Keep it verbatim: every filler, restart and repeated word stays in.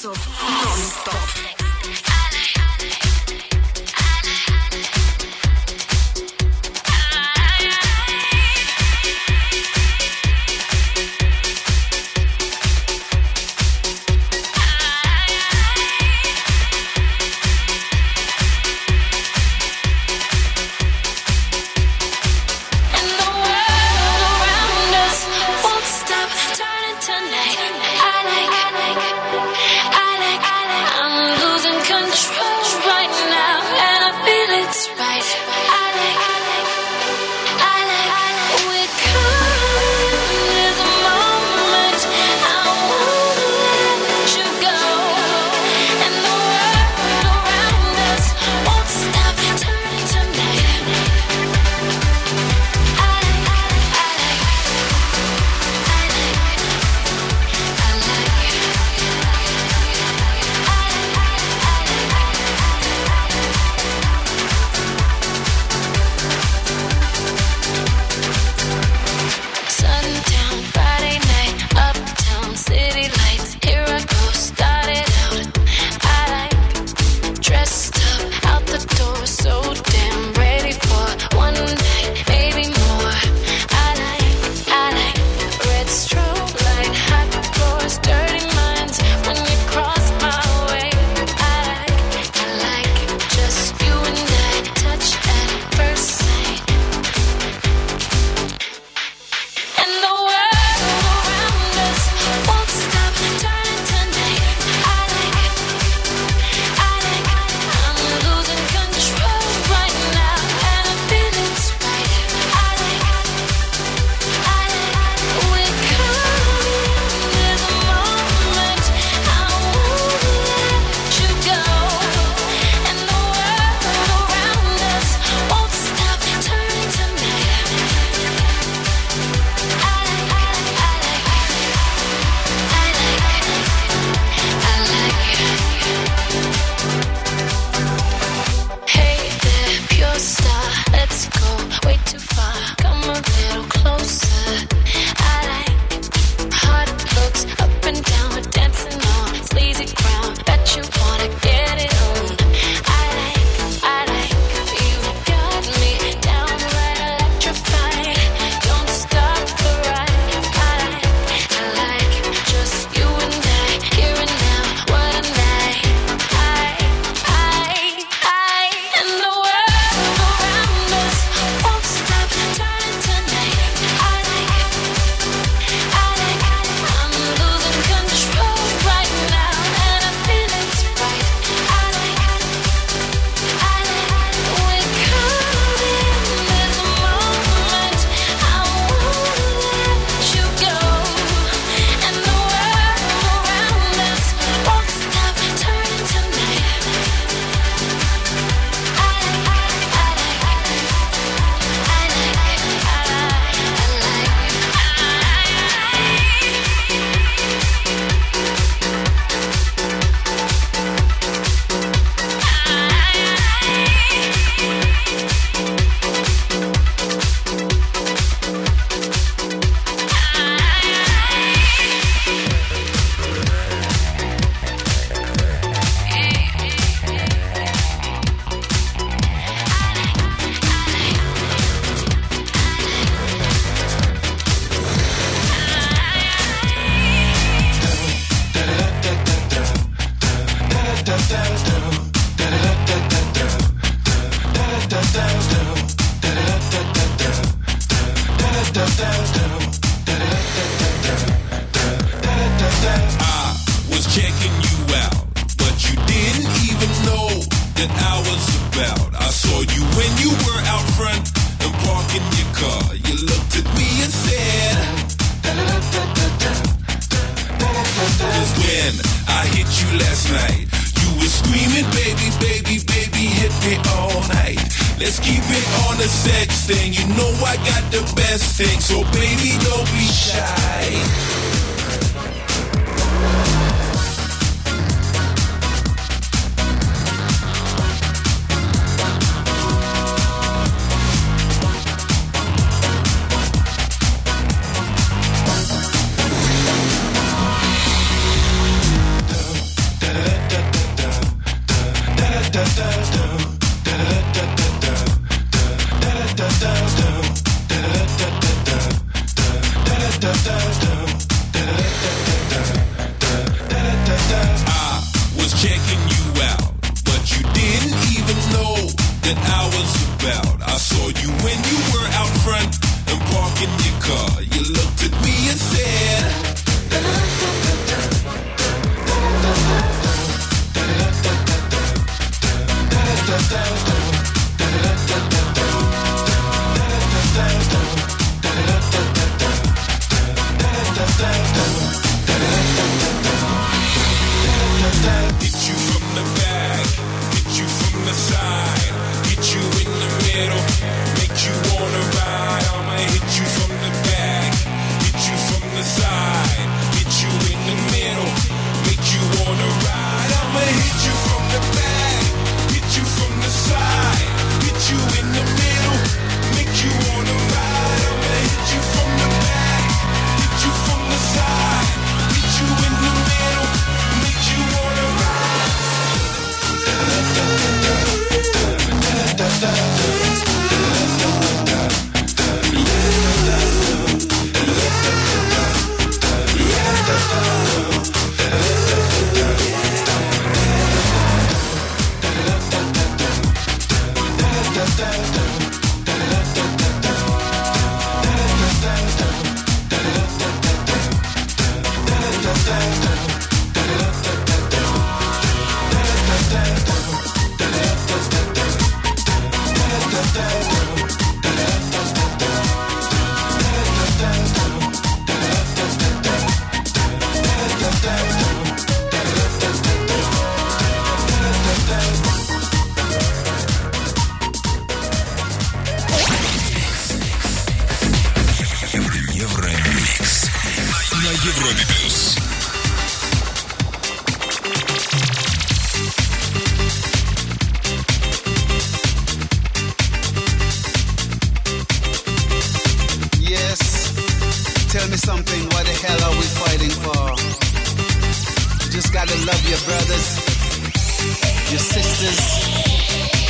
Dance Off non-stop. about. I saw you when you were out front and parking your car. You looked at me and said, hit you from the back, hit you from the side, hit you in the middle, make you wanna ride. I'ma hit you from the back, hit you from the side, hit you in the middle, make you wanna ride. I'ma hit you from the back, hit you from the side, hit you in the middle, make you wanna ride. I'ma hit you from the back, hit you from the side, hit you in the middle, make you wanna ride. Евромикс на Европе плюс. Yes, tell me something, what the hell are we fighting for? Just gotta love your brothers, your sisters,